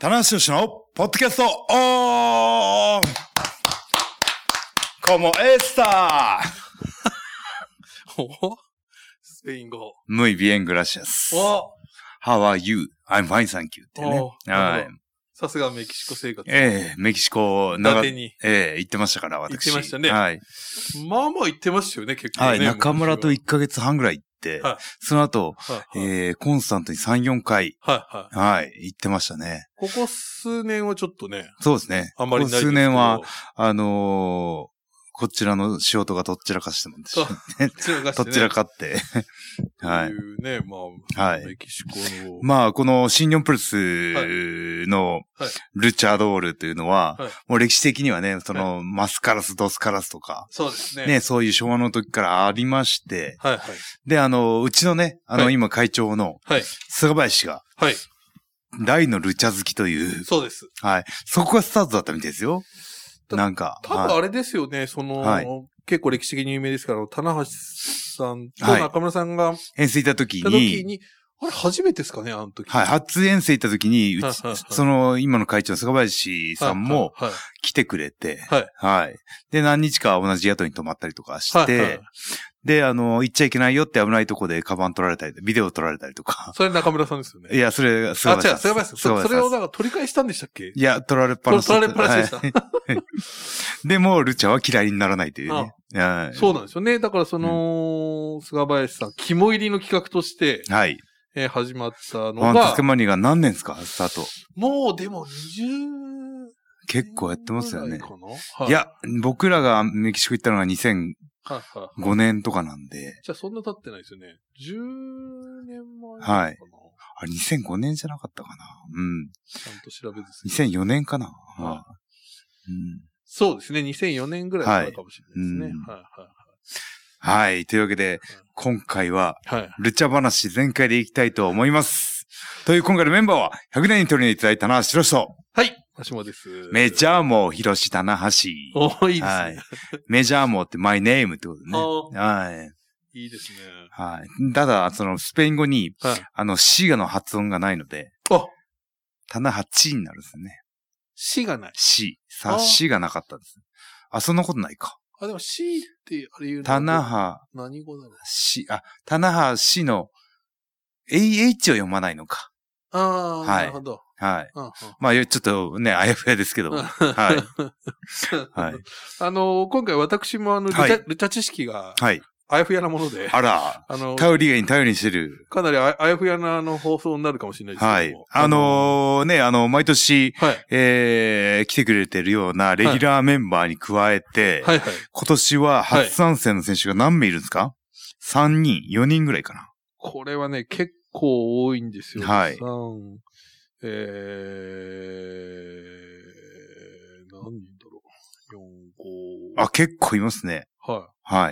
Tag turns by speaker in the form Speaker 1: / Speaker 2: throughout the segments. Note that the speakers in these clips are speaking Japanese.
Speaker 1: 棚橋宏のポッドキャストオンcomo esta
Speaker 2: おスペイン語。
Speaker 1: muy bien, gracias.
Speaker 2: お
Speaker 1: How are you? I'm fine, thank you. ってね。はい。
Speaker 2: さすがメキシコ生活。
Speaker 1: メキシコ、
Speaker 2: 伊達に。
Speaker 1: 行ってましたから、私。
Speaker 2: 行ってましたね。
Speaker 1: はい。
Speaker 2: まあまあ行ってましたよね、結構ね。
Speaker 1: はい。中村と1ヶ月半ぐらい行って、はい、その後、はい、コンスタントに3、4回、はいはい。はい。行ってましたね。
Speaker 2: ここ数年はちょっとね。
Speaker 1: そうですね。
Speaker 2: あんまりないですけど。
Speaker 1: 数年は、こちらの仕事がどっちらかしてもんですね。どっちらかって。はい。いう
Speaker 2: ね、まあ、はい、メキシコの。
Speaker 1: まあ、この新日本プロレスのルチャドールというのは、はい、もう歴史的にはね、その、はい、マスカラス、ドスカラスとか、
Speaker 2: そうですね。
Speaker 1: ね、そういう昭和の時からありまして、
Speaker 2: はいはい。
Speaker 1: で、うちのね、はい、今会長の、はい。菅林が、はい。大のルチャ好きという。
Speaker 2: そうです。
Speaker 1: はい。そこがスタートだったみたいですよ。なんか。
Speaker 2: 多分あれですよね、はい、その、はい、結構歴史的に有名ですから、棚橋さんと中村さんが、
Speaker 1: 遠征行った時に、
Speaker 2: あれ初めてですかね、あの時。
Speaker 1: はい、初遠征行った時に、その、今の会長の菅林さんも来てくれて、はい。はい。で、何日か同じ宿に泊まったりとかして、はいはい、で、行っちゃいけないよって危ないとこでカバン取られたり、ビデオ撮られたりとか。
Speaker 2: それ中村さんですよね。
Speaker 1: いや、それ、菅林さん。
Speaker 2: あ、違う、菅林さん。それをなんか取り返したんでしたっけ？
Speaker 1: いや、取られっぱなし。
Speaker 2: 取られっぱなしでした。
Speaker 1: でも、ルチャは嫌いにならないというね。
Speaker 2: はい、そうなんですよね。だからその、菅林さん、肝入りの企画として、はい。始まったのが。
Speaker 1: ファンタスケマニーが何年ですかスタート。
Speaker 2: もう、でも20、
Speaker 1: 結構やってますよね。
Speaker 2: はい、
Speaker 1: いや、僕らがメキシコ行ったのが2005年とかなんで。
Speaker 2: じゃあそんな経ってないですよね。10年前か
Speaker 1: な。はい。あれ2005年じゃなかったかな。うん。
Speaker 2: ちゃんと調べず
Speaker 1: に。2004年かな。
Speaker 2: はい。うん。そうですね。2004年ぐらいからかもしれないですね。はい。
Speaker 1: はい。というわけで、今回は、ルチャ話全開でいきたいと思います。という今回のメンバーは、100年に取りにいただいた棚橋宏と。
Speaker 2: はい。橋本です。
Speaker 1: メジャーモー広棚橋。
Speaker 2: お、いいですね。はい。
Speaker 1: メジャーモーってマイネームってことね。はい。
Speaker 2: いいですね。
Speaker 1: はい。ただ、そのスペイン語に、シガの発音がないので、棚橋になるんですね。
Speaker 2: シがない。
Speaker 1: シがなかったんです。あ、そんなことないか。
Speaker 2: あ、でもシってあれ言うの
Speaker 1: 棚橋。
Speaker 2: 何語だろう。
Speaker 1: 棚橋の AH を読まないのか。
Speaker 2: ああ、はい、なるほど。
Speaker 1: はい。まあ、ちょっとね、あやふやですけど。はい。はい。
Speaker 2: 今回私もルチャ知識が、はい。あやふやなもので。
Speaker 1: あら。頼りにしてる。
Speaker 2: かなりあやふやな放送になるかもしれないですけども。
Speaker 1: はい。毎年、はい、来てくれてるようなレギュラーメンバーに加えて、はい。はい。今年は初参戦の選手が何名いるんですか？ 3 人、4人ぐらいかな。
Speaker 2: これはね、結構多いんですよ。
Speaker 1: はい。
Speaker 2: 何人だろう。4、5。
Speaker 1: あ、結構いますね。
Speaker 2: はい。
Speaker 1: はい。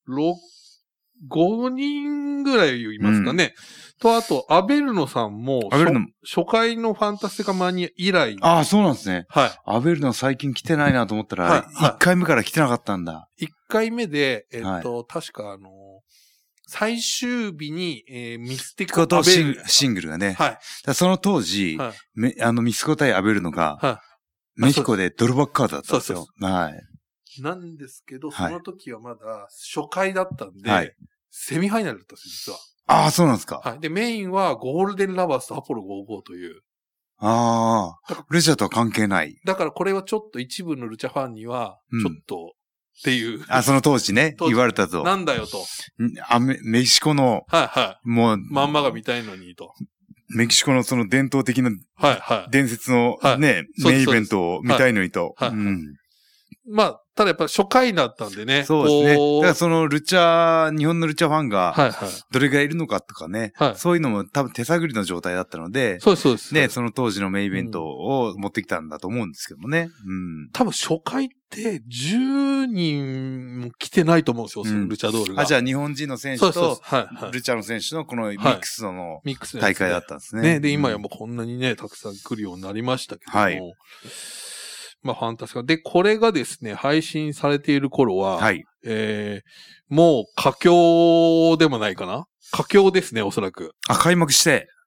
Speaker 2: 5人ぐらいいますかね。と、あと、アベルノさんも、初回のファンタスティカマニア以来。
Speaker 1: ああ、そうなんですね。
Speaker 2: はい。
Speaker 1: アベルノ最近来てないなと思ったら、1回目から来てなかったんだ。
Speaker 2: 1回目で、確か最終日に、ミスティコと
Speaker 1: シングルがね。
Speaker 2: はい。
Speaker 1: その当時、ミスコ対アベルノが、メヒコでドルバックカードだったんですよ。はい。
Speaker 2: なんですけど、その時はまだ初回だったんで、はい、セミファイナルだったんですよ、実は。
Speaker 1: ああ、そうなんですか。
Speaker 2: はい。で、メインはゴールデンラバースとアポロ55という。
Speaker 1: ああ。ルチャとは関係ない。
Speaker 2: だからこれはちょっと一部のルチャファンには、ちょっと、っていう。
Speaker 1: その当時ね、言われたと。
Speaker 2: なんだよと。
Speaker 1: メキシコの、
Speaker 2: はいはい。
Speaker 1: もう、
Speaker 2: まんまが見たいのにと。
Speaker 1: メキシコのその伝統的な、はいはい。伝説のね、メインイベントを見たいのにと。
Speaker 2: はい。まあ、ただやっぱり初回だったんでね。
Speaker 1: そうですね。だからその日本のルチャファンが、どれぐらいいるのかとかね。はい。そういうのも多分手探りの状態だったので。
Speaker 2: そうです。
Speaker 1: ね、その当時のメインイベントを持ってきたんだと思うんですけどもね。うん。
Speaker 2: 多分初回って10人も来てないと思うんですよ、そのルチャドールが。
Speaker 1: じゃあ日本人の選手と、ルチャの選手のこのミックスの大会だったんですね。
Speaker 2: ね。で、今やもうこんなにね、たくさん来るようになりましたけども。はい。まあ、ファンタスカ。で、これがですね、配信されている頃は、はい。もう、佳境でもないかな？佳境ですね、おそらく。
Speaker 1: 開幕して。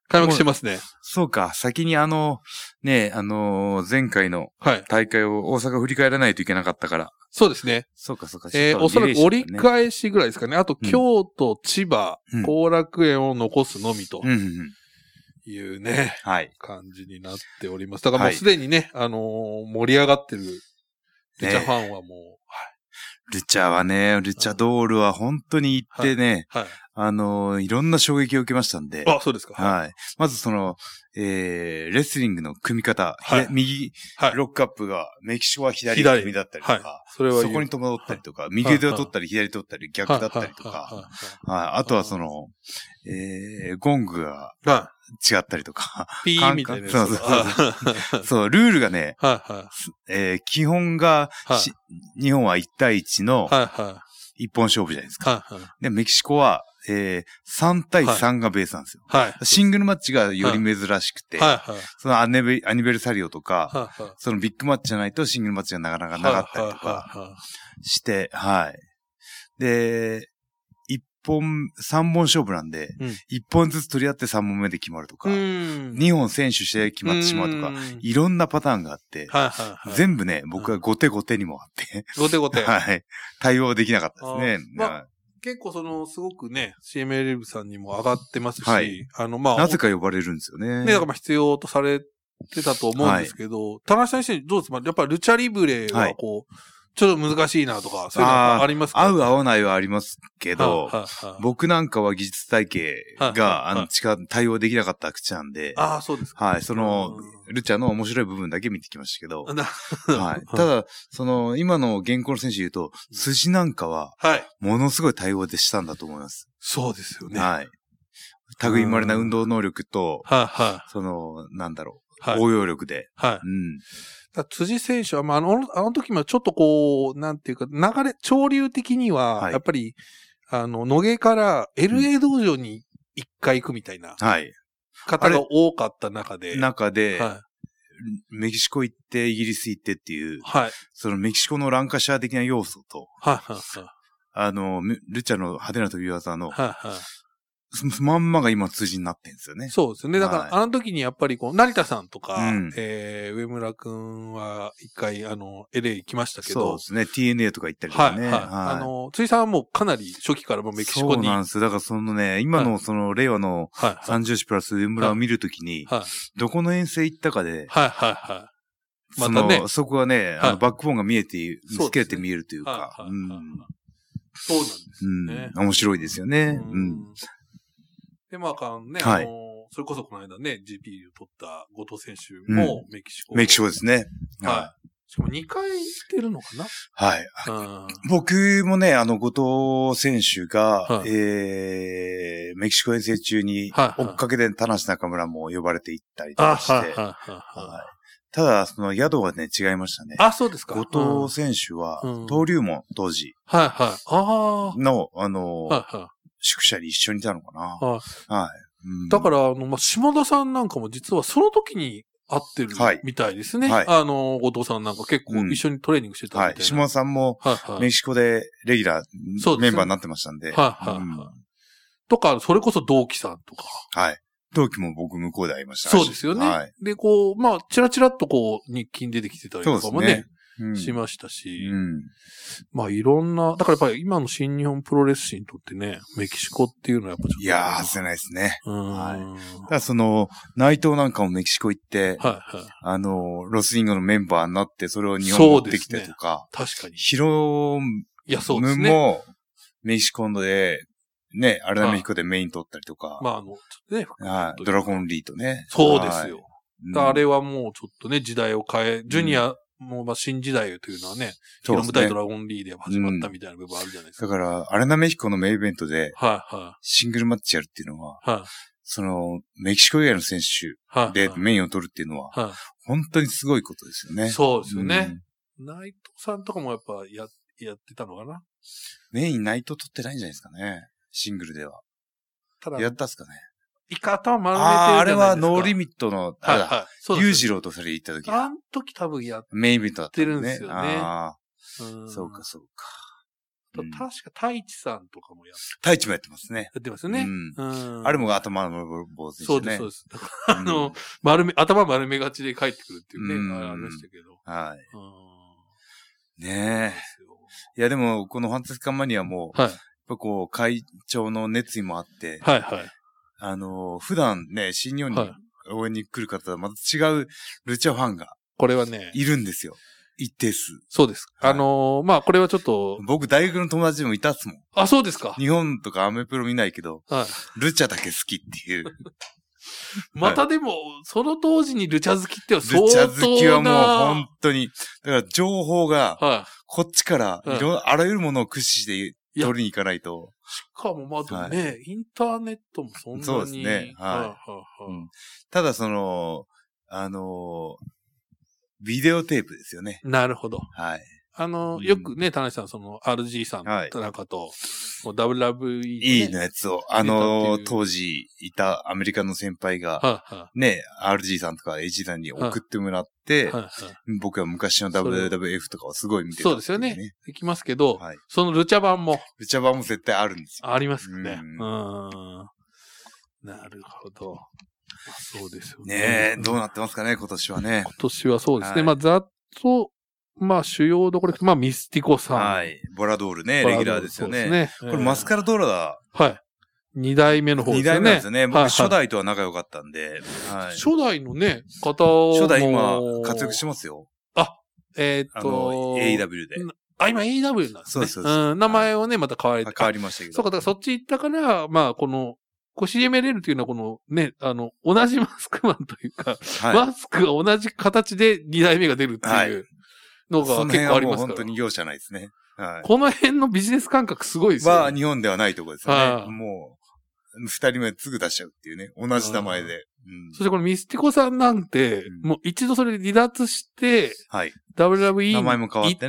Speaker 2: 開幕してますね。
Speaker 1: そうか。先に前回の大会を大阪振り返らないといけなかったから。
Speaker 2: そうですね。
Speaker 1: そうか。
Speaker 2: おそらく折り返しぐらいですかね。あと、京都、千葉、後楽園を残すのみと。いうね、感じになっております。だからもうすでにね、盛り上がってるルチャファンはもう、
Speaker 1: ルチャはね、ルチャドールは本当に行ってね、いろんな衝撃を受けましたんで。
Speaker 2: あ、そうですか。
Speaker 1: はい。まずレスリングの組み方、右、ロックアップが、メキシコは左組みだったりとか、そこに戸惑ったりとか、右手を取ったり左手を取ったり逆だったりとか、あとはゴングが違ったりとか、
Speaker 2: ピーみたいな。
Speaker 1: そう、ルールがね、基本が、日本は1対1の一本勝負じゃないですか。で、メキシコは、3対3がベースなんですよ。シングルマッチがより珍しくて、そのアニベルサリオとか、そのビッグマッチじゃないとシングルマッチがなかなかなかったりとかして、で、3本勝負なんで、1本ずつ取り合って3本目で決まるとか、2本選手して決まってしまうとか、いろんなパターンがあって、全部ね、僕は後手後手にもあって、
Speaker 2: 後手。
Speaker 1: 対応できなかったですね。
Speaker 2: 結構すごくね、CMLF さんにも上がってますし、
Speaker 1: なぜか呼ばれるんですよね。
Speaker 2: だから必要とされてたと思うんですけど、田中先生どうですか？やっぱルチャリブレはちょっと難しいなとか、そういうのありますか？
Speaker 1: 合う合わないはありますけど、僕なんかは技術体系が、対応できなかった口なんで、
Speaker 2: そうですか。
Speaker 1: ルチャの面白い部分だけ見てきましたけど、ただ、今の現行の選手言うと、筋なんかは、ものすごい対応でしたんだと思います。
Speaker 2: そうですよね。
Speaker 1: 類まれな運動能力と、応用力で。
Speaker 2: 辻選手は、あの時もちょっとなんていうか、潮流的には、やっぱり、野毛から LA 道場に一回行くみたいな、方が多かった中で、メキシコ行って、イギリス行ってっていう、そのメキシコのランカシャー的な要素と、ルチャの派手な飛び技の、まんまが今辻になってんですよね。 そうですね。だから、あの時にやっぱり成田さんとか、上村くんは一回、LA 行きましたけど。
Speaker 1: そうですね。TNA とか行ったりとかね。
Speaker 2: 辻さんはもうかなり初期からもメキシコに。
Speaker 1: そうなんです。だから今の令和の三重士プラス上村を見るときに、どこの遠征行ったかで、またね。そこはね、バックボーンが見えて、透けて見えるというか。
Speaker 2: そうなんですね。
Speaker 1: 面白いですよね。
Speaker 2: で、それこそこの間ね、GP を取った後藤選手もメキシコ。
Speaker 1: メキシコですね。
Speaker 2: しかも2回行ってるのかな？
Speaker 1: 僕もね、後藤選手が、メキシコ遠征中に、追っかけで田無中村も呼ばれて行ったりとかして、ただ、宿はね、違いましたね。
Speaker 2: そうですか。
Speaker 1: 後藤選手は、登竜門当時の、宿舎に一緒にいたのかな。
Speaker 2: だから、下田さんなんかも実はその時に会ってるみたいですね。後藤さんなんか結構一緒にトレーニングしてたみたいな。
Speaker 1: 下田さんもメキシコでレギュラーメンバーになってましたんで。
Speaker 2: とか、それこそ同期さんとか。
Speaker 1: 同期も僕向こうで会いました。
Speaker 2: そうですよね。で、チラチラっと日記に出てきてたりとかもね。しましたし、いろんな、だからやっぱり今の新日本プロレス史にとってね、メキシコっていうのはやっぱちょっと。
Speaker 1: いやー、外せないですね。ただ内藤なんかもメキシコ行って、ロスインゴのメンバーになって、それを日本に持ってきてとか、
Speaker 2: 確かに。
Speaker 1: ヒロムもメキシコで、ね、アレナメヒコでメイン取ったりとか、ドラゴンリーとね。
Speaker 2: そうですよ。あれはもうちょっとね、時代を変え、ジュニア、もう新時代というのはね、ヒロム対ドラゴンリーで始まったみたいな部分あるじゃないですか。
Speaker 1: だから、アレナメヒコのメインイベントで、シングルマッチやるっていうのは、メキシコ以外の選手でメインを取るっていうのは、本当にすごいことですよね。
Speaker 2: そうですよね。内藤さんとかもやっぱやってたのかな？
Speaker 1: メイン内藤取ってないんじゃないですかね。シングルでは。ただ、やったっすかね。
Speaker 2: 頭丸めてるじゃないですか。
Speaker 1: あれはノーリミットの、裕次郎とそれ行った時。
Speaker 2: あの時多分やって
Speaker 1: メインイベントだった
Speaker 2: るんですよね。
Speaker 1: そうか。
Speaker 2: 確か太一さんとかも
Speaker 1: 太一もやってますね。
Speaker 2: やってますよね。
Speaker 1: あれも頭の坊主でしたね。
Speaker 2: そうです、そうです。頭丸めがちで帰ってくるっていうね、ありましたけど。
Speaker 1: はい。ねえ。いや、でも、このファンタスティカンマニアも、やっぱこう、会長の熱意もあって、普段ね、新日本に応援に来る方はまた違うルチャファンが、
Speaker 2: これはね、
Speaker 1: いるんですよ。一定数。
Speaker 2: そうです。まあ、これはちょっと。
Speaker 1: 僕、大学の友達でもいたっすもん。
Speaker 2: あ、そうですか。
Speaker 1: 日本とかアメプロ見ないけど、ルチャだけ好きっていう。
Speaker 2: またでも、その当時にルチャ好きっては相当な。
Speaker 1: ルチャ好きはもう本当に、だから情報が、こっちからあらゆるものを駆使して取りに行かないと。
Speaker 2: しかもまだね、インターネットもそんなに。
Speaker 1: そうですね。ただビデオテープですよね。
Speaker 2: なるほど。
Speaker 1: はい。
Speaker 2: よくね、田中さん、RG さんとなんかと、WWE
Speaker 1: のやつを、当時いたアメリカの先輩が、ね、RG さんとか AG さんに送ってもらって、僕は昔の WWF とかをすごい見てた。
Speaker 2: そうですよね。できますけど、そのルチャ版も。
Speaker 1: ルチャ版も絶対あるんですよ。
Speaker 2: ありますよね。なるほど。そうですよね。
Speaker 1: ねえ、どうなってますかね、今年はね。
Speaker 2: 今年はそうですね。まあ、ざっと、まあ、主要どころ、まあ、ミスティコさん。
Speaker 1: はい。ボラドールね、レギュラーですよね。そうですね。これ、マスカラドーラだ。
Speaker 2: はい。二代目の方ですね。
Speaker 1: 二代目ですよね。僕、初代とは仲良かったんで。
Speaker 2: 初代のね、方
Speaker 1: 初代今、活躍してますよ。AEW で。
Speaker 2: 今 AEW なんですね。
Speaker 1: そう
Speaker 2: 名前をね、また変わ
Speaker 1: りましたけど。
Speaker 2: そうか、だからそっち行ったから、まあ、CMLL っていうのはこのね、同じマスクマンというか、マスクが同じ形で二代目が出るっていうのが結構ありますから。
Speaker 1: 本当に容赦ないですね。
Speaker 2: この辺のビジネス感覚すごいですよね。
Speaker 1: まあ、日本ではないところですよね。もう、二人目すぐ出しちゃうっていうね。同じ名前で。
Speaker 2: そしてこのミスティコさんなんて、もう一度それで離脱して、WWE に行って、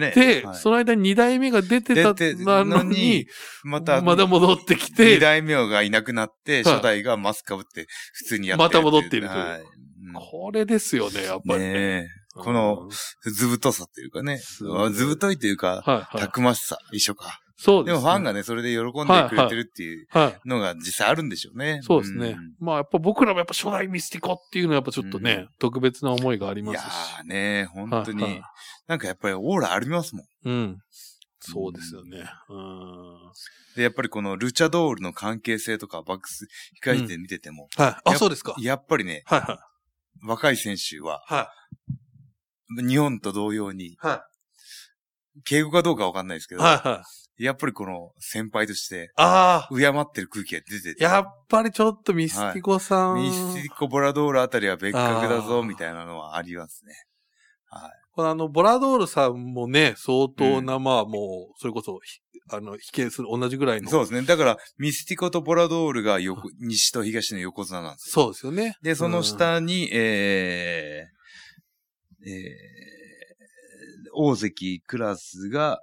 Speaker 2: その間に二代目が出てたのに、まだ戻ってきて、
Speaker 1: 二代目がいなくなって、初代がマスク被って普通にやってる。
Speaker 2: また戻っているという。これですよね、やっぱりね。
Speaker 1: この、図太さというかね。図太いというか、たくましさ、一緒か。
Speaker 2: そうです。
Speaker 1: でもファンがね、それで喜んでくれてるっていうのが実際あるんでしょうね。
Speaker 2: そうですね。まあやっぱ僕らもやっぱ初代ミスティコっていうのはやっぱちょっとね、特別な思いがありますし。い
Speaker 1: やーね、本当に。なんかやっぱりオーラありますもん。
Speaker 2: うん。そうですよね。
Speaker 1: で、やっぱりこのルチャドールの関係性とかバックス控えて見てても。
Speaker 2: そうですか。
Speaker 1: やっぱりね、若い選手は、日本と同様に、敬語かどうかわかんないですけど、やっぱりこの先輩として、敬ってる空気が出てて。
Speaker 2: やっぱりちょっとミスティコさん。
Speaker 1: ミスティコ・ボラドールあたりは別格だぞ、みたいなのはありますね。
Speaker 2: このボラドールさんもね、相当な、まあもう、それこそ、比肩する同じぐらいの。
Speaker 1: そうですね。だから、ミスティコとボラドールが西と東の横綱なんです
Speaker 2: よ。そうですよね。
Speaker 1: で、その下に、大関クラスが、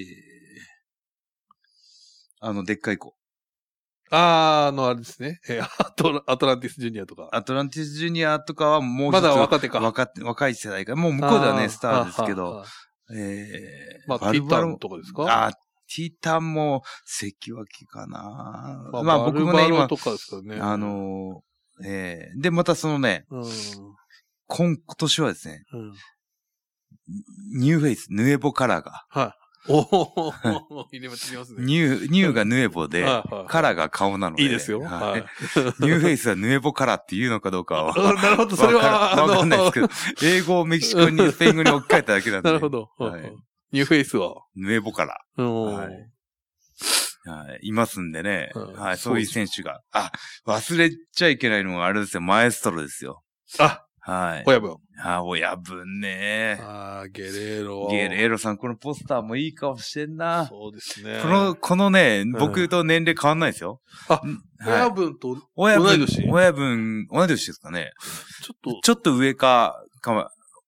Speaker 1: でっかい子。
Speaker 2: あれですね。アトランティスジュニアとか。
Speaker 1: アトランティスジュニアとかはもう
Speaker 2: まだ若手か。
Speaker 1: 若い世代か。もう向こうではね、スターですけど。
Speaker 2: まあ、ティタンとかですか？
Speaker 1: ティタンも関脇かな。
Speaker 2: まあ僕もね、今。とかですかね。
Speaker 1: で、またそのね、今年はですね、ニューフェイス、ヌエボカラーが。
Speaker 2: 入れますね。
Speaker 1: ニューがヌエボで、カラーが顔なので。
Speaker 2: いいですよ。
Speaker 1: ニューフェイスはヌエボカラーっていうのかどうかは。
Speaker 2: なるほど、それは。
Speaker 1: わかんないですけど、英語をメキシコに、スペイン語に置き換えただけなんで。
Speaker 2: なるほど。ニューフェイスは
Speaker 1: ヌエボカラー。いますんでね。そういう選手が。忘れちゃいけないのがあれですよ、マエストロですよ。親分。親分ね。
Speaker 2: ゲレーロ。
Speaker 1: ゲレーロさん、このポスターもいい顔してんな。
Speaker 2: そうですね。
Speaker 1: このね、僕と年齢変わんないですよ。
Speaker 2: 親分と同い年？
Speaker 1: 親分、同い年ですかね。ちょっと上か、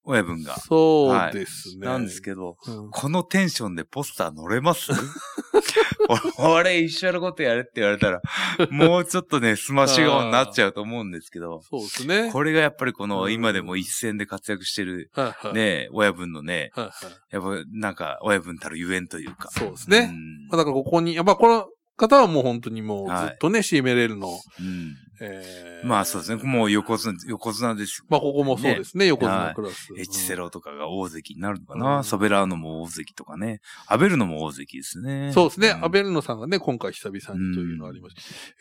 Speaker 1: 親分が。
Speaker 2: そうですね。
Speaker 1: なんですけど、このテンションでポスター乗れます俺一緒のことやれって言われたら、もうちょっっとね、スマッシュ顔になっちゃうと思うんですけど。
Speaker 2: そうですね。
Speaker 1: これがやっぱりこの今でも一線で活躍してる、ね、親分のね、やっぱなんか親分たるゆえんというか。
Speaker 2: そうですね。だからここに、やっぱこの方はもう本当にもうずっとね、CMLL の。
Speaker 1: まあそうですね。もう横綱ですよ。
Speaker 2: まあここもそうですね、横綱クラス。
Speaker 1: エチセロとかが大関になるのかな。ソベラーノも大関とかね。アベルノも大関ですね。
Speaker 2: そうですね。アベルノさんがね、今回久々にというのがありました。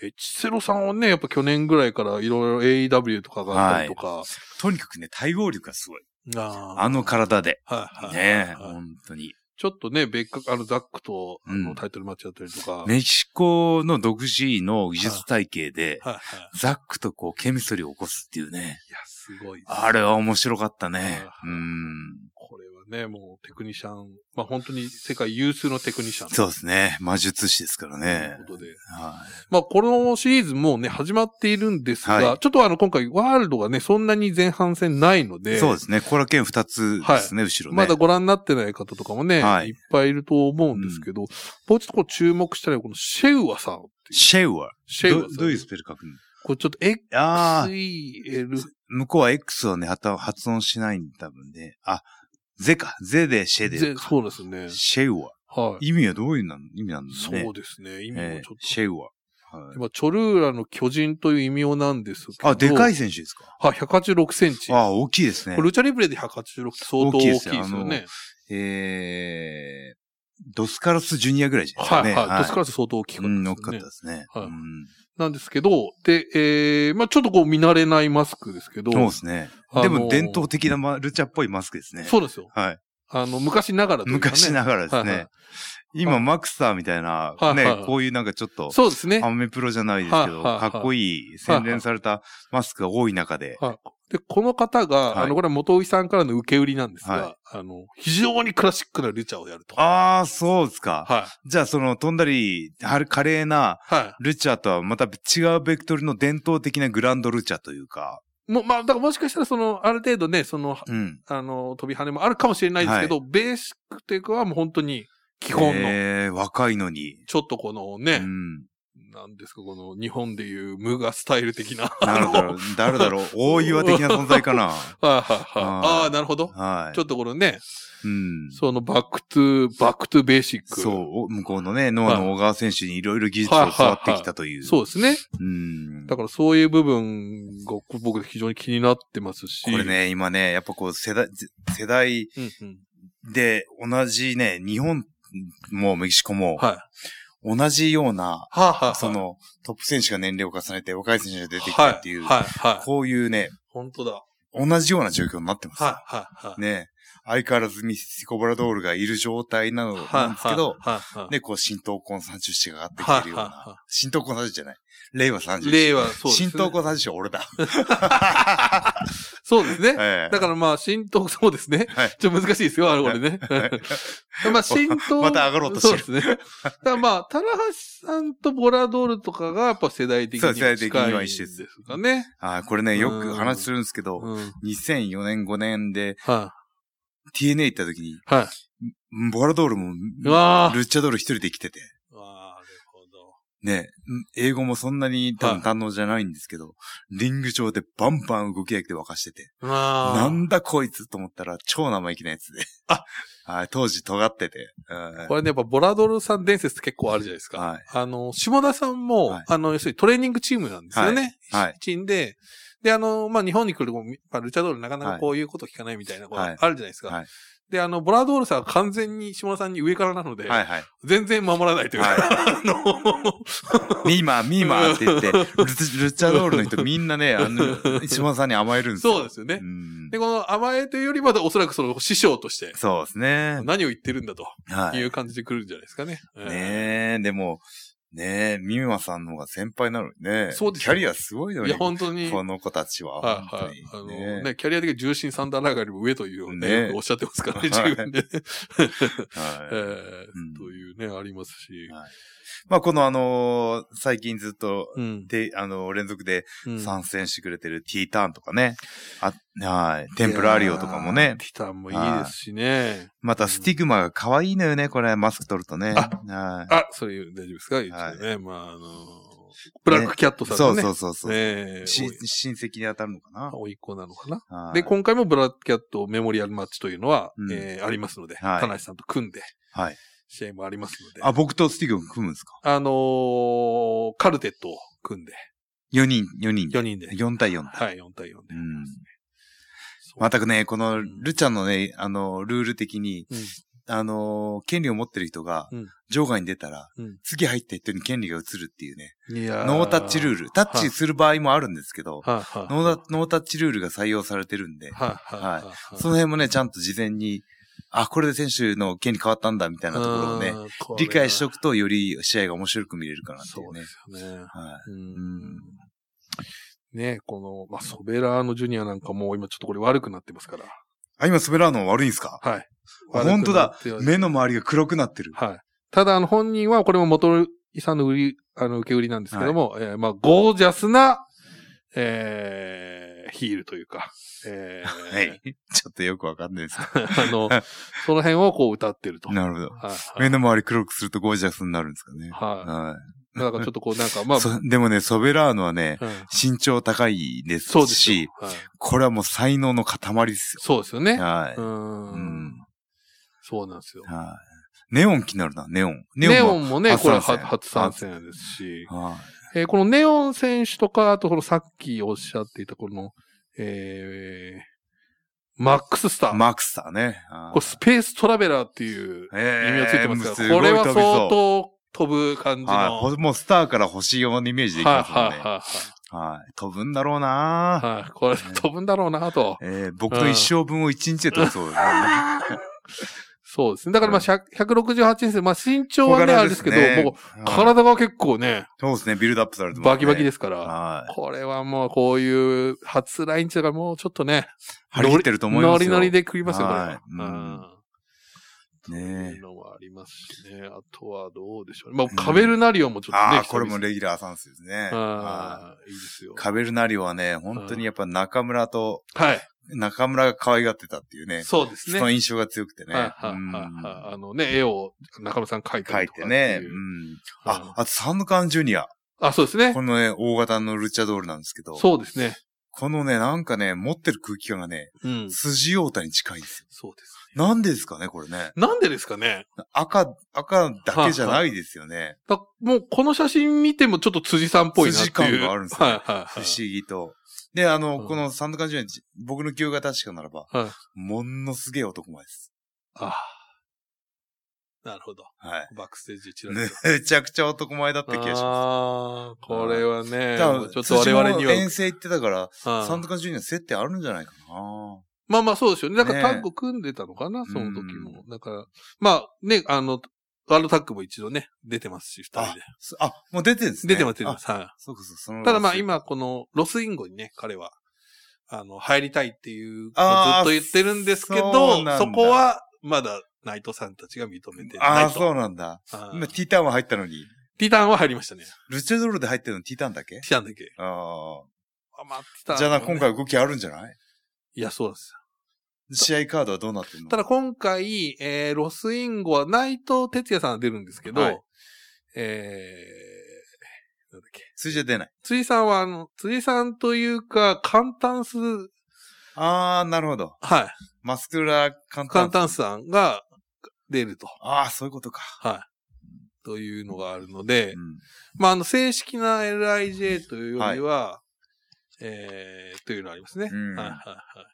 Speaker 2: エチセロさんはね、やっぱ去年ぐらいからいろいろ AEW とかがあったりとか。
Speaker 1: とにかくね、対応力がすごい。あの体で。ね、本当に。
Speaker 2: ちょっとね、ザックとタイトルマッチだったりとか。
Speaker 1: メキシコの独自の技術体系で、ザックとこう、ケミストリーを起こすっていうね。
Speaker 2: いや、すごい。
Speaker 1: あれは面白かったね。
Speaker 2: これはね、もうテクニシャン、まあ本当に世界有数のテクニシャン。
Speaker 1: そうですね。魔術師ですからね。
Speaker 2: ということで。まあこのシリーズもね、始まっているんですが、ちょっと今回ワールドがね、そんなに前半戦ないので。
Speaker 1: そうですね。コラケン2つですね、後ろね。
Speaker 2: まだご覧になってない方とかもね、いっぱいいると思うんですけど、もうちょっとこう注目したら、このシェウアさん。
Speaker 1: シェウア。どういうスペル書くの？
Speaker 2: これちょっと XEL。
Speaker 1: 向こうは X をね、発音しないんだ、多分ね。ゼか。ゼでシェで。
Speaker 2: そうですね。
Speaker 1: シェウア。はい。意味はどういう意味なんですね。
Speaker 2: そうですね。意味もちょっと。
Speaker 1: シェウア。
Speaker 2: 今、チョルーラの巨人という異名なんですけど。
Speaker 1: でかい選手ですか？
Speaker 2: はい、186センチ。
Speaker 1: 大きいですね。
Speaker 2: ルチャリブレで186って相当大きいですよね。
Speaker 1: ドスカロスジュニアぐらいじゃないですかね。
Speaker 2: はい。ドスカロス相当大きかったですね。
Speaker 1: 大きかったですね。
Speaker 2: はい。なんですけど、で、まあちょっとこう見慣れないマスクですけど。
Speaker 1: そうですね。でも伝統的なルチャっぽいマスクですね。
Speaker 2: そうですよ。
Speaker 1: はい。
Speaker 2: 昔ながらというかね。
Speaker 1: 昔ながらですね。今、マクサーみたいな、ね、こういうなんかちょっと、
Speaker 2: そうですね。
Speaker 1: アメプロじゃないですけど、かっこいい洗練されたマスクが多い中で。
Speaker 2: で、この方が、これは元井さんからの受け売りなんですが、非常にクラシックなルチャをやると。
Speaker 1: そうですか。はい。じゃあ、飛んだり、華麗なルチャとはまた違うベクトルの伝統的なグランドルチャというか。
Speaker 2: だからもしかしたらある程度ね、飛び跳ねもあるかもしれないですけど、ベーシックというかはもう本当に基本の。
Speaker 1: 若いのに。
Speaker 2: ちょっとこのね、なんですか、この日本でいうムガスタイル的な。
Speaker 1: 誰だろう大岩的な存在かな。
Speaker 2: なるほど。ちょっとこのね、そのバックトゥベーシック。
Speaker 1: そう、向こうのね、ノアの小川選手にいろいろ技術を教わってきたという。
Speaker 2: そうですね。だからそういう部分が僕非常に気になってますし。
Speaker 1: これね、今ね、やっぱこう世代で同じね、日本もメキシコも、同じような、トップ選手が年齢を重ねて若い選手が出てきたっていう、こういうね、
Speaker 2: 本当だ。
Speaker 1: 同じような状況になってます。ね。相変わらずミスティコ・ブラドールがいる状態なんですけど、ね、こう、新東根30氏が上がってきてるような。新東根30じゃない。令和30氏。
Speaker 2: 令和、そうですね。
Speaker 1: 新東根30氏は俺だ。
Speaker 2: そうですね。だからまあ、そうですね。ちょっと難しいですよ、これね。まあ、
Speaker 1: また上がろうとしてる。
Speaker 2: そうですね。だからまあ、棚橋さんとボラドールとかがやっぱ世代的に近いですかね。
Speaker 1: これね、よく話するんですけど、2004年、5年で、TNA 行った時に、ボラドールも、ルッチャドール一人で来てて。ね、英語もそんなに多分堪能じゃないんですけど、リング上でバンバン動き上げて沸かしてて。なんだこいつと思ったら超生意気なやつで。当時尖ってて。
Speaker 2: これね、やっぱボラドールさん伝説って結構あるじゃないですか。下田さんも、要するにトレーニングチームなんですよね。チームで、まあ、日本に来るルチャドールなかなかこういうこと聞かないみたいなことあるじゃないですか。で、ボラドールさんは完全に下田さんに上からなので、全然守らないというか、
Speaker 1: ミーマーって言って、ルチャドールの人みんなね、下田さんに甘えるんですよ。
Speaker 2: そうですよね。で、この甘えというよりまでおそらくその師匠として、
Speaker 1: そうですね。
Speaker 2: 何を言ってるんだという感じで来るんじゃないですかね。
Speaker 1: ねえ、でも、 ねえ、ミメマさんの方が先輩なのにね。
Speaker 2: そうです
Speaker 1: キャリアすごいのに。
Speaker 2: いや、本当に。
Speaker 1: この子たちは。
Speaker 2: はいはい。ね、キャリア的に重心サンダーライガーよりも上というようね、よくおっしゃってますからね、自分で。というね、ありますし。
Speaker 1: まあ、この最近ずっと、連続で参戦してくれてるティーターンとかね。はい。テンプラリオとかもね。
Speaker 2: ティーターンもいいですしね。
Speaker 1: またスティグマが可愛いのよね、これ、マスク取るとね。
Speaker 2: それ大丈夫ですか言ってね。まあ、ブラックキャットさんのね。
Speaker 1: そう。親戚に当たるのかな。
Speaker 2: 甥っ子なのかな。で、今回もブラックキャットメモリアルマッチというのは、ありますので、田無さんと組んで。はい。試合もありますので。
Speaker 1: 僕とスティグマ組むんですか？
Speaker 2: カルテットを組んで。
Speaker 1: 4人で。
Speaker 2: 4
Speaker 1: 対4で。
Speaker 2: はい、4対4で。
Speaker 1: またね、この、ルチャのね、ルール的に、権利を持ってる人が、場外に出たら、次入った人に権利が移るっていうね。ノータッチルール。タッチする場合もあるんですけど、ノータッチルールが採用されてるんで、その辺もね、ちゃんと事前に、これで選手の権利変わったんだみたいなところをね、理解しておくとより試合が面白く見れるかなっていうね。
Speaker 2: そうですよね。ね、ソベラーノジュニアなんかもう今ちょっとこれ悪くなってますから。
Speaker 1: 今ソベラーノ悪いんですか？
Speaker 2: はい。
Speaker 1: 本当だ。目の周りが黒くなってる。
Speaker 2: はい。ただ本人はこれも元井さんの受け売りなんですけども、ゴージャスな、ヒールというか、
Speaker 1: はい。ちょっとよくわかんないです
Speaker 2: その辺をこう歌ってると。
Speaker 1: なるほど。目の周り黒くするとゴージャスになるんですかね。
Speaker 2: はい。だからちょっとこう
Speaker 1: でもね、ソベラーノはね、身長高いですし、これはもう才能の塊ですよ。
Speaker 2: そうですよね。
Speaker 1: はい。
Speaker 2: そうなんですよ。
Speaker 1: はい。ネオン気になるな、ネオン。
Speaker 2: ネオンもね、これは初参戦ですし、このネオン選手とか、あとさっきおっしゃっていたこの、マックススター。
Speaker 1: マックススターね。
Speaker 2: これスペーストラベラーっていう意味がついてますから、これは相当飛ぶ感じの。
Speaker 1: はい。もうスターから星4のイメージでいきますもんね。はい。飛ぶんだろうな
Speaker 2: はい。これ飛ぶんだろうなと。
Speaker 1: 僕の一生分を1日で飛ぶそうですね。
Speaker 2: そうですね。だから168センチ、身長はね、あれですけど、もう体が結構ね。
Speaker 1: そうですね、ビルドアップされてます
Speaker 2: ね。バキバキですから。これはもうこういう初来日がもうちょっとね。
Speaker 1: 張り切ってると思いますよ。
Speaker 2: ノリで食いますよ、これは。
Speaker 1: ねえ。
Speaker 2: そういうのもありますしね。あとはどうでしょうね。カベルナリオもちょっとね。
Speaker 1: これもレギュラー参戦ですね。
Speaker 2: いいですよ。
Speaker 1: カベルナリオはね、本当にやっぱ中村と、
Speaker 2: はい。
Speaker 1: 中村が可愛がってたっていうね。
Speaker 2: そうですね。
Speaker 1: その印象が強くてね。
Speaker 2: 絵を中村さん描いて
Speaker 1: 描いてね。あとサンドカンジュニア。
Speaker 2: そうですね。
Speaker 1: このね、大型のルチャドールなんですけど。
Speaker 2: そうですね。
Speaker 1: このね、なんかね、持ってる空気感がね、筋オータに近いんですよ。
Speaker 2: そうです。
Speaker 1: なんでですかね、これね。
Speaker 2: なんでですかね。
Speaker 1: 赤だけじゃないですよね。
Speaker 2: もうこの写真見てもちょっと辻さんっぽいなっていう。
Speaker 1: 辻感があるんですよ。不思議と。で、このサンドカンジュニア、僕の記憶が確かならば、ものすげえ男前です。
Speaker 2: なるほど。
Speaker 1: はい。
Speaker 2: バックステージ
Speaker 1: めちゃくちゃ男前だった気がします。
Speaker 2: これはね、
Speaker 1: ちょっと我々には。遠征行ってたから、サンドカンジュニア接点あるんじゃないかな。
Speaker 2: まあそうですよね。なんかタッグ組んでたのかな、その時も。だから、まあね、ワールドタッグも一度ね、出てますし、二人で。
Speaker 1: もう出てるんですね。
Speaker 2: 出てます。はい。
Speaker 1: そう
Speaker 2: ただまあ今、このロスインゴにね、彼は、入りたいっていうずっと言ってるんですけど、そこはまだ内藤さんたちが認めてないと。
Speaker 1: そうなんだ。今ティーターンは入ったのに。
Speaker 2: ティーターンは入りましたね。
Speaker 1: ルチャドールで入ってるのティーターンだけ？
Speaker 2: ティーターンだけ。
Speaker 1: じゃあ今回動きあるんじゃない？
Speaker 2: いや、そうですよ。
Speaker 1: 試合カードはどうなってるの？
Speaker 2: ただ今回、ロスインゴは内藤哲也さんが出るんですけど、なんだっけ。
Speaker 1: 辻は出ない。
Speaker 2: 辻さんは辻さんというか、カンタンス。
Speaker 1: なるほど。
Speaker 2: はい。
Speaker 1: マスクラカン
Speaker 2: タンスさんが出ると。
Speaker 1: そういうことか。
Speaker 2: はい。というのがあるので、まあ、正式な LIJ というよりは、というのがありますね。はいはいはい。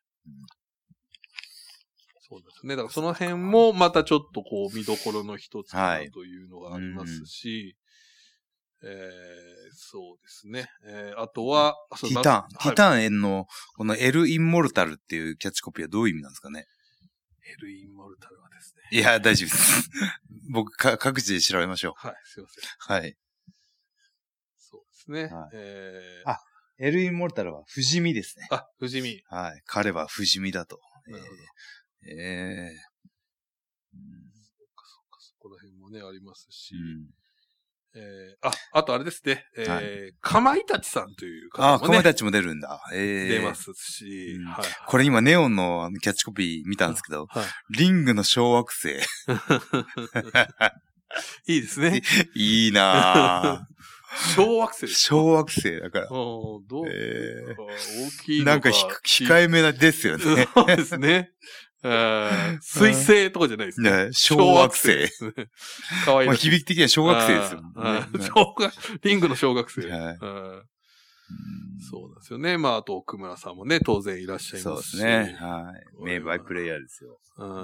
Speaker 2: そうですね。だからその辺もまたちょっとこう見どころの一つかなというのがありますし、そうですね。あとは、
Speaker 1: ティターンのこのエル・インモルタルっていうキャッチコピーはどういう意味なんですかね？
Speaker 2: エル・インモルタルはですね。
Speaker 1: いや、大丈夫です。僕各自で調べましょう。
Speaker 2: はい、すいません。
Speaker 1: はい。
Speaker 2: ですね。
Speaker 1: エルイモルタルは不死身ですね。
Speaker 2: 不死身。
Speaker 1: はい。彼は不死身だと。
Speaker 2: そうか、そこら辺もね、ありますし。あとあれですね。かまいたちさんという方もね。
Speaker 1: かまいたちも出るんだ。
Speaker 2: 出ますし。
Speaker 1: これ今ネオンのキャッチコピー見たんですけど、リングの小惑星。
Speaker 2: いいですね。
Speaker 1: いいなぁ。
Speaker 2: 小惑星。
Speaker 1: 小惑星だから。
Speaker 2: 大きいの
Speaker 1: なんか控えめなですよね。
Speaker 2: そうですね。水星とかじゃないですね。
Speaker 1: 小惑星。
Speaker 2: かわいい。
Speaker 1: 響き的には小学生ですよ。
Speaker 2: リングの小学生。そうなんですよね。あと、奥村さんもね、当然いらっしゃいますし。
Speaker 1: そうですね。はい。名バイプレイヤーですよ。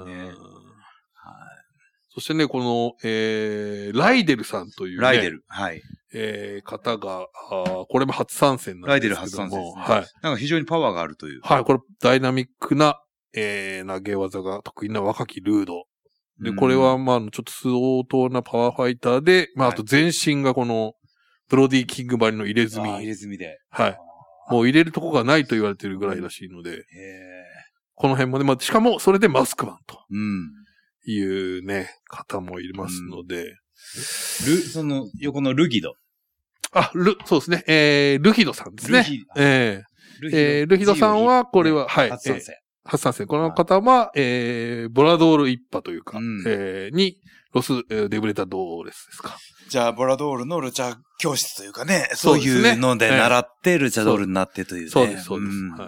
Speaker 2: そしてね、この、ライデルさんというね。
Speaker 1: ライデル。はい。
Speaker 2: 方が、これも初参戦なんですけども。
Speaker 1: ライデル初参戦ですね。はい。なんか非常にパワーがあるという。
Speaker 2: はい、これダイナミックな、投げ技が得意な若きルード。で、これは、ちょっと相当なパワーファイターで、あと全身がこの、ブロディキングばりの入れ墨。
Speaker 1: 入れ墨で。
Speaker 2: はい。もう入れるとこがないと言われてるぐらいらしいので。この辺もね、しかもそれでマスクマンと。いうね、方もいますので。
Speaker 1: その、横のルギド。
Speaker 2: そうですね。ルヒドさんですね。ルヒドさんは、これは、はい。初参戦。この方は、ボラドール一派というか、に、ロス、デブレタドーレスですか。
Speaker 1: じゃあ、ボラドールのルチャ教室というかね、そういうので習って、ルチャドールになってというね。
Speaker 2: そうです。はい。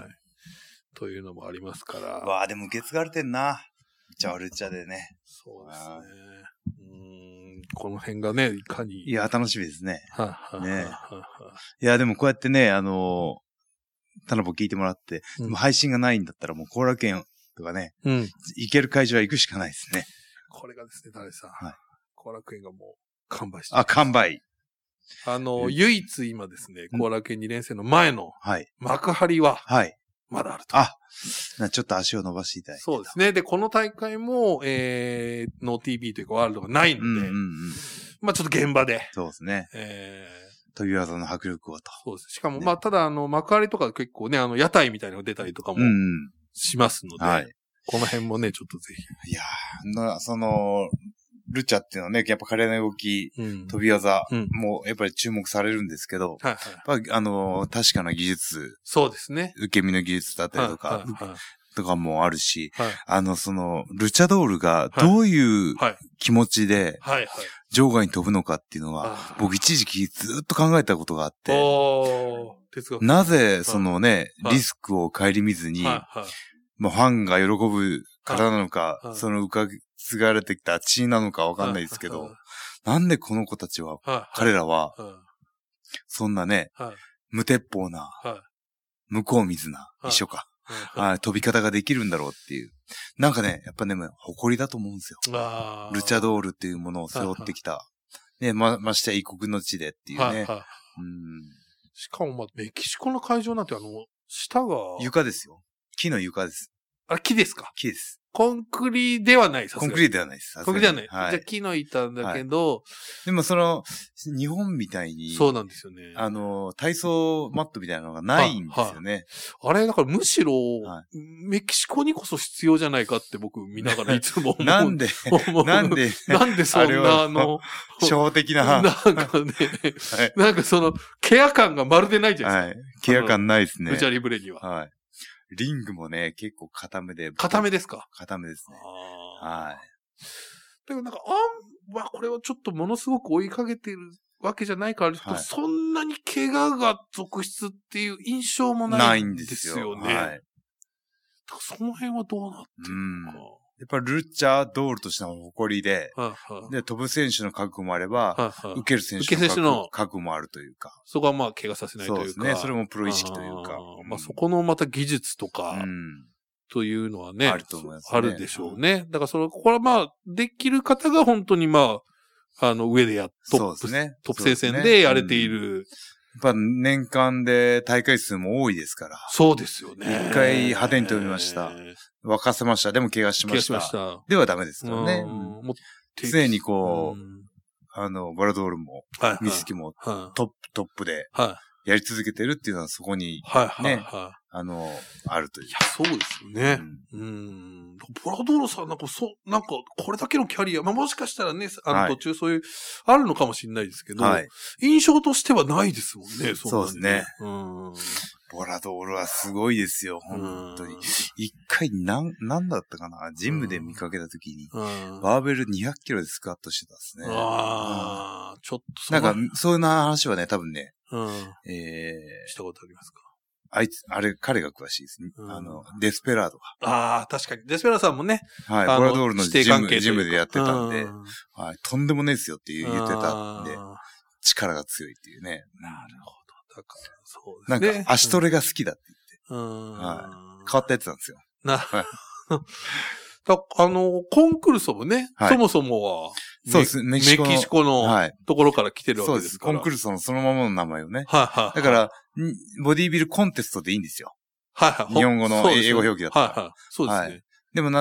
Speaker 2: というのもありますから。
Speaker 1: わあ、でも受け継がれてんな。ルチャでね。
Speaker 2: そうですね。この辺がね、いかに。
Speaker 1: いや、楽しみですね。ね。いや、でもこうやってね、タナポ聞いてもらって、配信がないんだったらもう後楽園とかね、行ける会場は行くしかないですね。
Speaker 2: これがですね、ダレさん。後楽園がもう完売して
Speaker 1: ます。完売。
Speaker 2: 唯一今ですね、後楽園2連戦の前の幕張は、まだあると。
Speaker 1: ちょっと足を伸ばしていただいて。
Speaker 2: そうですね。で、この大会も、ノー TV というかワールドがないので、ちょっと現場で。
Speaker 1: そうですね。飛び技の迫力をと。
Speaker 2: そうです。しかも、ただ、幕張とか結構ね、屋台みたいなのが出たりとかもしますので、この辺もね、ちょっとぜひ。
Speaker 1: いやー、ルチャっていうのはね、やっぱ華麗な動き、飛び技もやっぱり注目されるんですけど、やっぱ確かな技術、
Speaker 2: そうですね。
Speaker 1: 受け身の技術だったりとか、とかもあるし、ルチャドールがどういう気持ちで、場外に飛ぶのかっていうのは、僕一時期ずっと考えたことがあって、なぜそのね、リスクを顧みずに、ファンが喜ぶからなのか、その受け継がれてきた血なのかわかんないですけど、なんでこの子たちは、彼らは、そんなね、無鉄砲な、向こう水な、一緒か。飛び方ができるんだろうっていう。なんかね、やっぱね、誇りだと思うんですよ。ルチャドールっていうものを背負ってきた。ね、ましてや異国の地でっていうね。
Speaker 2: しかもメキシコの会場なんて下が。
Speaker 1: 床ですよ。木の床です。
Speaker 2: 木ですか？
Speaker 1: 木です。
Speaker 2: コンクリではない、
Speaker 1: コンクリではないです。
Speaker 2: コンクリではない。じゃあ木の板だけど、
Speaker 1: でも日本みたいに、
Speaker 2: そうなんですよね。
Speaker 1: 体操マットみたいなのがないんですよね。
Speaker 2: あれ、だからむしろ、メキシコにこそ必要じゃないかって僕見ながらいつも思う。
Speaker 1: なんでそんな小的な。
Speaker 2: なんかね、なんかケア感がまるでないじゃないですか。
Speaker 1: ケア感ないですね。
Speaker 2: ルチャリブレには。
Speaker 1: はい。リングもね、結構固めで。
Speaker 2: 固めですか？
Speaker 1: 固めですね。はい。
Speaker 2: でもなんか、これはちょっとものすごく追いかけてるわけじゃないから、そんなに怪我が続出っていう印象もないんですよね。はい。その辺はどうなってるのか。
Speaker 1: やっぱルチャドールとしての誇りで、で、飛ぶ選手の覚悟もあれば、受ける選手の覚悟もあるというか。
Speaker 2: そこは怪我させないというか。
Speaker 1: そうですね。それもプロ意識というか。
Speaker 2: そこのまた技術とか、というのはね、
Speaker 1: あると思いますね。
Speaker 2: あるでしょうね。だからこれはできる方が本当に上でトップ戦線でやれている。
Speaker 1: やっぱ年間で大会数も多いですから。
Speaker 2: そうですよね。
Speaker 1: 一回派手に飛びました。沸かせました。でも怪我しました。ではダメですからね。常にボラドールも、ミスキもトップで、やり続けてるっていうのはそこに、ね、あるという。
Speaker 2: いや、そうですよね。ボラドールさん、なんかこれだけのキャリア、まあ、もしかしたらね、途中そういう、あるのかもしれないですけど、印象としてはないですもんね、
Speaker 1: そうですね。ボラドールはすごいですよ、本当に。一回なんだったかな、ジムで見かけたときに、バーベル200キロでスクワットしてたんですね。
Speaker 2: ちょっと
Speaker 1: なんか、そういう話はね、多分ね、
Speaker 2: したことありますか？
Speaker 1: 彼が詳しいですね。デスペラード
Speaker 2: が。確かに。デスペラードさんもね。
Speaker 1: はい。ボラドールのジムでやってたんで、はい。とんでもねえですよって言ってたんで、力が強いっていうね。
Speaker 2: なるほど。だから、そうですね。
Speaker 1: なんか、足トレが好きだって言って。はい。変わったやつなんですよ。
Speaker 2: コンクルソもね、そもそもは、
Speaker 1: そうです。メキシコの
Speaker 2: ところから来てるわけですから。
Speaker 1: そうです。コンクルソのそのままの名前をね。だから、ボディビルコンテストでいいんですよ。日本語の英語表記だったら。
Speaker 2: そうですね。
Speaker 1: でも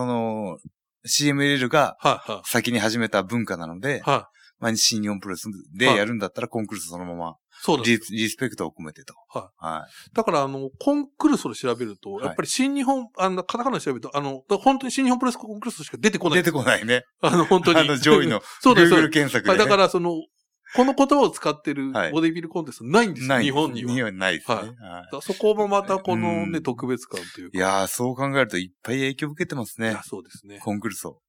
Speaker 1: CMLL が先に始めた文化なので、新日本プロレスでやるんだったらコンクルソそのまま。リスペクトを込めてと。
Speaker 2: だから、コンクルソで調べると、やっぱり新日本、カタカナで調べると、本当に新日本プロレスコンクルソしか出てこない。
Speaker 1: 出てこないね。
Speaker 2: 本当に。
Speaker 1: 上位の、Google 検索で。
Speaker 2: だから、この言葉を使ってるボディビルコンテストないんですよ、日本には。
Speaker 1: 日本にないですね。
Speaker 2: そこもまたこのね、特別感というか。
Speaker 1: いやー、そう考えるといっぱい影響を受けてますね。
Speaker 2: そうですね。
Speaker 1: コンクルソ。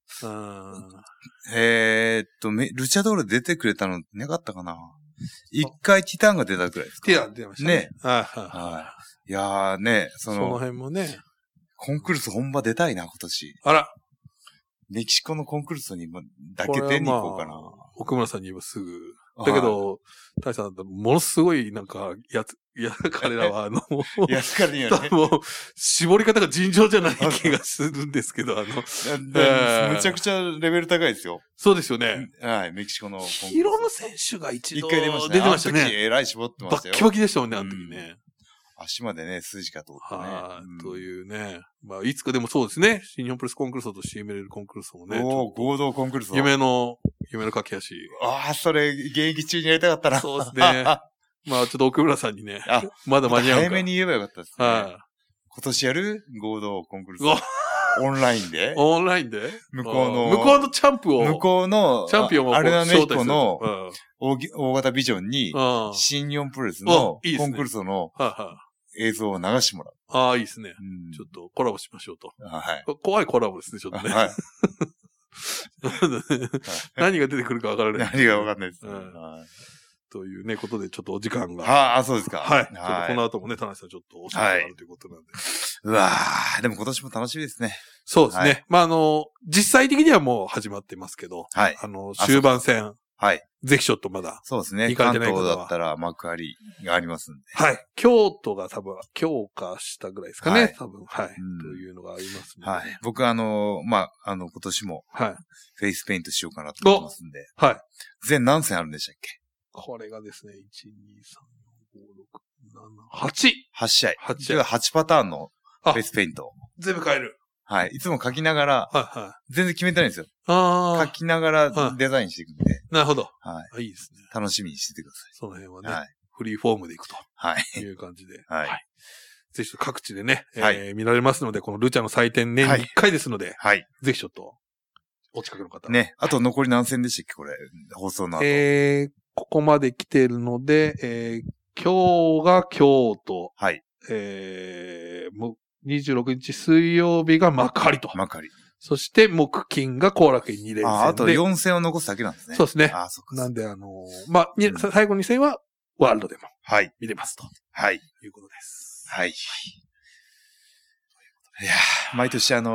Speaker 1: ルチャドール出てくれたのなかったかな？一回ティタンが出たくらいですか？
Speaker 2: ティタン出ましたね。
Speaker 1: いやーね、
Speaker 2: その辺もね。
Speaker 1: コンクルソ本場出たいな、今年。
Speaker 2: あら。
Speaker 1: メキシコのコンクルソにだけ出に行こうかな。
Speaker 2: 奥村さんに言えばすぐ。だけど、大さんだったらものすごいなんか、彼らは
Speaker 1: 彼にはね。
Speaker 2: もう、絞り方が尋常じゃない気がするんですけど、む
Speaker 1: ちゃくちゃレベル高いですよ。
Speaker 2: そうですよね。
Speaker 1: はい、メキシコの。
Speaker 2: ヒロム選手が一
Speaker 1: 回出ましたね。
Speaker 2: 出てましたね。
Speaker 1: あの時えらい絞ってましたよ。
Speaker 2: バッキバキでしたもんね、あの時ね。
Speaker 1: 足までね、筋が通ってね。
Speaker 2: というね。まあ、いつかでもそうですね。新日本プロレスコンクルソと CMLL コンクルソもね。
Speaker 1: 合同コンクルソ。
Speaker 2: 夢の駆け足。
Speaker 1: それ、現役中にやりたかったな。
Speaker 2: そうですね。まあ、ちょっと奥村さんにね。まだ間に合うか。
Speaker 1: 早めに言えばよかったですね。今年やる合同コンクルソ。オンラインで向こうの
Speaker 2: チャンプを。
Speaker 1: 向こうの、
Speaker 2: チャンピオンを
Speaker 1: アレナメヒコの大型ビジョンに、新日本プロレスのコンクルソの映像を流してもら
Speaker 2: う。いいですね。ちょっとコラボしましょうと。
Speaker 1: はい。
Speaker 2: 怖いコラボですね、ちょっとね。はい。何が出てくるか分からない。
Speaker 1: 何が分かんないです。
Speaker 2: というね、ことで、ちょっとお時間が。
Speaker 1: そうですか。
Speaker 2: はい。ちょっとこの後もね、田中さんちょっとお仕事があるということなんで。
Speaker 1: でも今年も楽しみですね。
Speaker 2: そうですね。まあ、実際的にはもう始まってますけど、
Speaker 1: はい。
Speaker 2: 終盤戦。
Speaker 1: はい。
Speaker 2: ぜひちょっとまだ。
Speaker 1: そうですね。関東だったら幕張がありますんで。
Speaker 2: はい。京都が多分、強化したぐらいですかね。多分。はい。というのがありますので。
Speaker 1: はい。僕今年も、はい。フェイスペイントしようかなと思ってますんで。
Speaker 2: はい。
Speaker 1: 全何戦あるんでしたっけ？
Speaker 2: これがですね、1、2、3、4、5、6、7、8。8
Speaker 1: 試合。8試合。8パターンのフェイスペイント。
Speaker 2: 全部変える。
Speaker 1: はい。いつも書きながら、全然決めてないんですよ。書きながらデザインしていくんで。
Speaker 2: なるほど。
Speaker 1: はい。
Speaker 2: いいですね。
Speaker 1: 楽しみにしててください。
Speaker 2: その辺はね。はい。フリーフォームでいくと。はい。いう感じで。はい。ぜひ各地でね、見られますので、このルチャの祭典年に1回ですので、はい。ぜひちょっと、お近くの方。
Speaker 1: ね。あと残り何戦でしたっけこれ。放送の後。
Speaker 2: ここまで来ているので、今日が京都。
Speaker 1: はい。
Speaker 2: 26日水曜日が幕張と。
Speaker 1: 幕張。
Speaker 2: そして木金が後楽園2連戦で。
Speaker 1: あと4戦を残すだけなんですね。
Speaker 2: そうですね。そっか。なんで最後2戦はワールドでも。
Speaker 1: はい。
Speaker 2: 見れますと。
Speaker 1: はい。
Speaker 2: いうことです。
Speaker 1: はい。いや毎年ル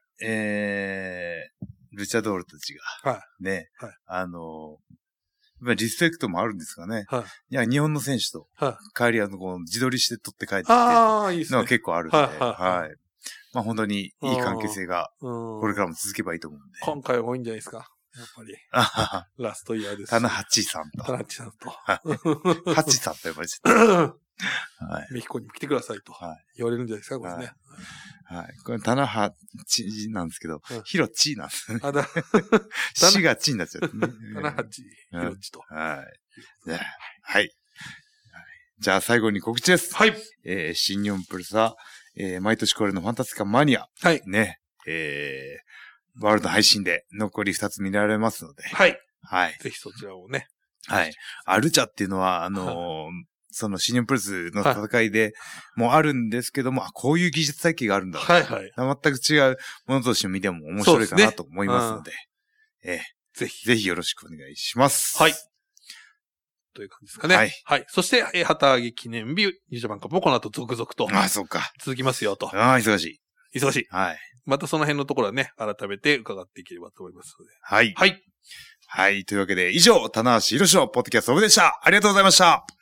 Speaker 1: チャドールたちが。はい。ね。はい。リスペクトもあるんですかね。はい。いや、日本の選手と、帰り自撮りして撮って帰ってきて、いいですね。のは結構あるんで、はい。まあ本当にいい関係性が、これからも続けばいいと思うんで。
Speaker 2: 今回は多いんじゃないですか。やっぱり。ラストイヤーです。
Speaker 1: タナハッチさんと。
Speaker 2: タナハッチさんと。
Speaker 1: ハッチさんと呼ばれちゃった。 はい。
Speaker 2: メヒコにも来てくださいと言われるんじゃないですか、これね。
Speaker 1: はい。これ、棚橋なんですけど、ヒロチなんですね。シがチになっちゃってね。
Speaker 2: 棚橋ヒロチと。
Speaker 1: はい。はい。じゃあ最後に告知です。
Speaker 2: はい。
Speaker 1: 新日本プロレスは、毎年恒例のファンタスティカマニア。
Speaker 2: はい。
Speaker 1: ね。ワールド配信で残り2つ見られますので。
Speaker 2: はい。
Speaker 1: はい。
Speaker 2: ぜひそちらをね。
Speaker 1: はい。アルチャっていうのは、その新日本プロレスの戦いでもあるんですけども、こういう技術体系があるんだ。
Speaker 2: はいはい。
Speaker 1: 全く違うものとして見ても面白いかなと思いますので。
Speaker 2: ぜひ。
Speaker 1: ぜひよろしくお願いします。
Speaker 2: はい。という感じですかね。はい。はい。そして、旗揚げ記念日、ニュージャパンカップもこの後続々と。
Speaker 1: そうか。
Speaker 2: 続きますよと。
Speaker 1: 忙しい。
Speaker 2: 忙しい。
Speaker 1: はい。
Speaker 2: またその辺のところはね、改めて伺っていければと思いますので。
Speaker 1: はい。
Speaker 2: はい。
Speaker 1: はい。というわけで、以上、棚橋宏のポッドキャストオブでした。ありがとうございました。